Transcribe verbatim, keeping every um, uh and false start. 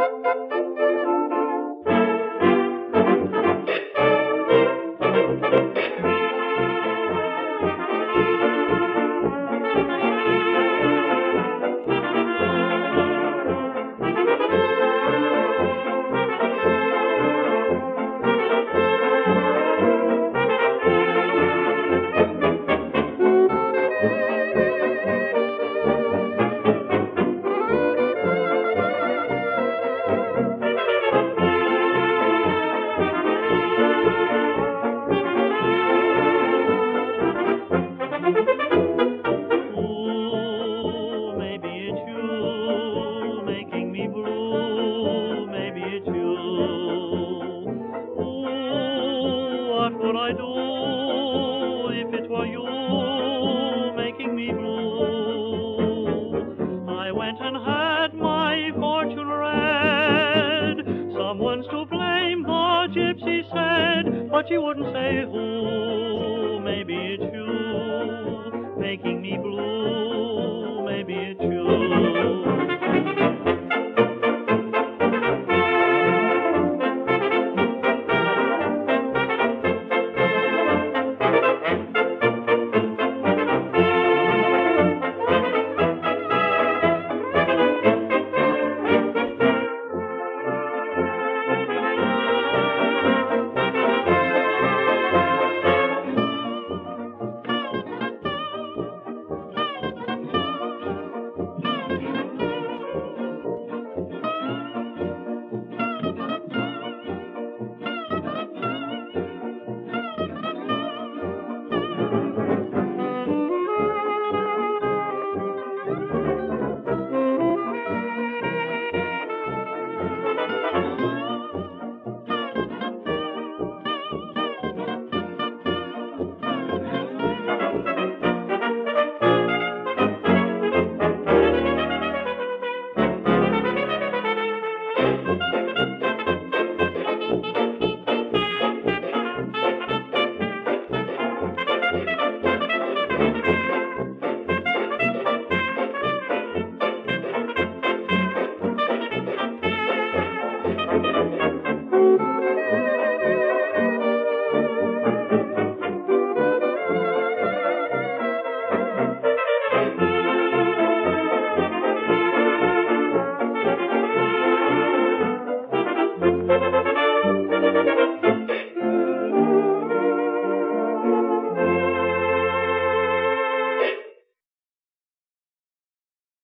What would I do if it were you making me blue? I went and had my fortune read. Someone's to blame, the gypsy said, but she wouldn't say who. Maybe it's you making me blue. Maybe it's you.